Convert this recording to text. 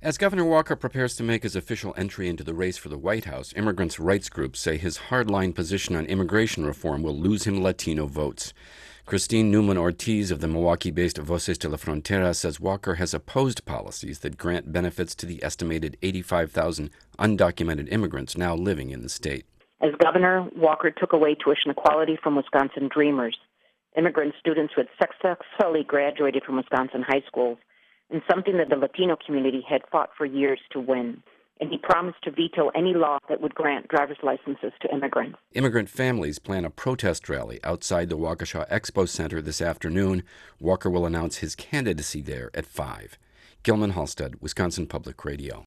As Governor Walker prepares to make his official entry into the race for the White House, immigrants' rights groups say his hardline position on immigration reform will lose him Latino votes. Christine Newman Ortiz of the Milwaukee-based Voces de la Frontera says Walker has opposed policies that grant benefits to the estimated 85,000 undocumented immigrants now living in the state. As governor, Walker took away tuition equality from Wisconsin Dreamers, immigrant students who had successfully graduated from Wisconsin high schools, and something that the Latino community had fought for years to win. And he promised to veto any law that would grant driver's licenses to immigrants. Immigrant families plan a protest rally outside the Waukesha Expo Center this afternoon. Walker will announce his candidacy there at 5. Gilman Halstead, Wisconsin Public Radio.